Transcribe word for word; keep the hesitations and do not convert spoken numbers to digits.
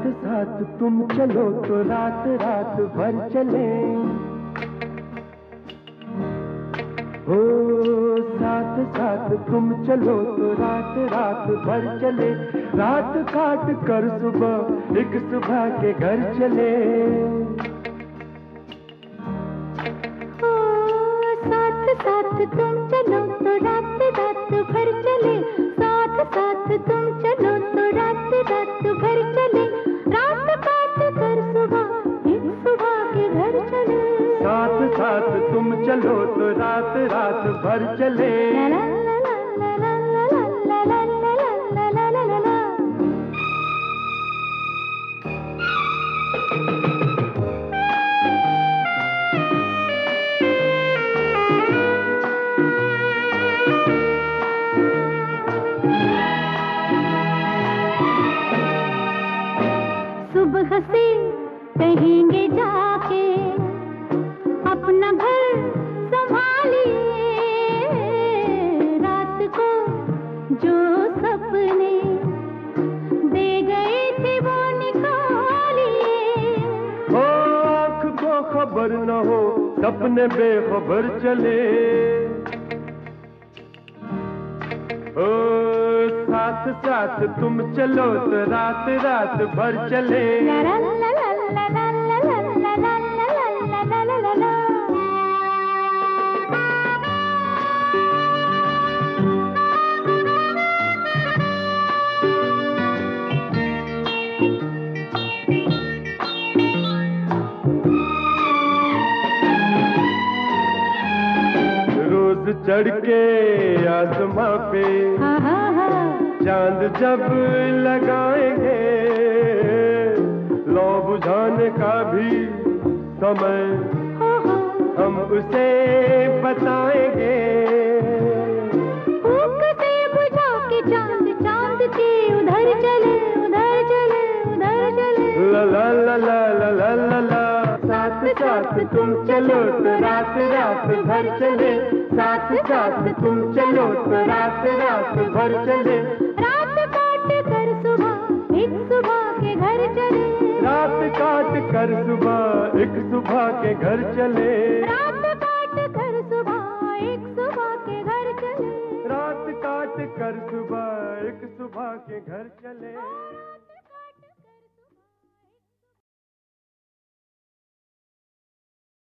साथ साथ तुम चलो तो रात रात भर चले। हो साथ साथ तुम चलो तो रात रात भर चले। रात काट कर सुबह एक सुबह के घर चले। हो साथ साथ तुम चलो तो रात रात भर चले। साथ साथ तुम चलो तो रात रात भर चले। रात काट कर सुबह एक सुबह के घर चले। साथ साथ तुम चलो तो रात रात भर चले। ला ला ला ला ला ला ला ला ला ला ला ला ला। सुबह से कहेंगे जाके अपना घर संभालिए। रात को जो सपने दे गए थे वो निकालिए। हो आँख को खबर न हो सपने बेखबर चले। ओ साथ साथ तुम चलो तो रात रात भर चले। ला ला ला ला ला ला ला ला ला ला ला ला ला ला ला। रोज चढ़ के आसमां पे हाँ हाँ हाँ। चांद जब लगाएंगे लौ बुझाने का भी समय हम उसे बताएंगे। फूंक से बुझा के चांद चांद के उधर चले उधर चले उधर चले। ला ला ला ला ला ला ला ला। साथ साथ तुम चलो तो रात रात भर चले। साथ साथ तुम चलो तो रात रात भर चले। रात काट कर सुबह एक सुबह के घर चले। रात काट कर सुबह एक सुबह के घर चले। रात काट कर सुबह एक सुबह के घर चले। रात काट कर सुबह एक सुबह के घर चले।